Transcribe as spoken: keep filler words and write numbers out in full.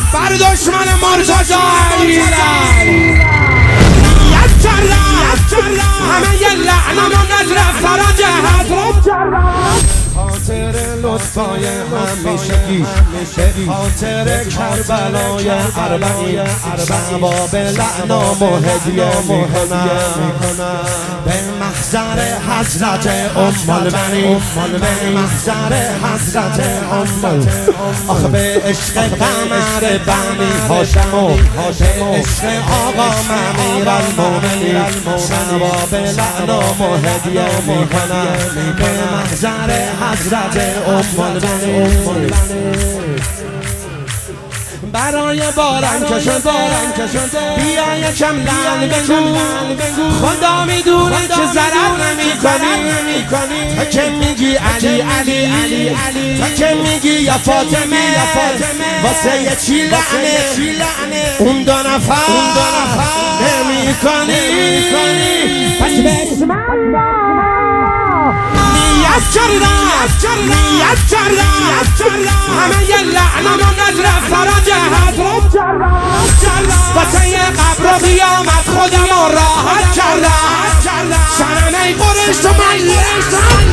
بر دشمن مرتضی نیت کردم همه ی لعنم و نظر فرج حضرت کردم خاطر لطفای همیشگی به خاطر کربلای اربعین ثواب لعنام و هدیه میکنم به محضر حضرت ام المؤمنین به محضر حضرت ام آخه به عشق قمر بنی هاشم و به عشق آقا امیرالمؤمنین ثواب لعنام و هدیه میکنم به محضر حضرت ام المؤمنین برای باران کشنده بیا یکم لعن بگو خدا میدونه که ضرر نمی کنی تا که میگی علی علی تا که میگی یا فاطمه واسه چی لعنه اون دو نفر نمی کنی پس بسم الله نیت کردم نیت کردم همه ی لعنم و نظر فرج حضرت کردم واسه ی قبر و قیامت خودم رو راحت کردم صنم ای قریش تو من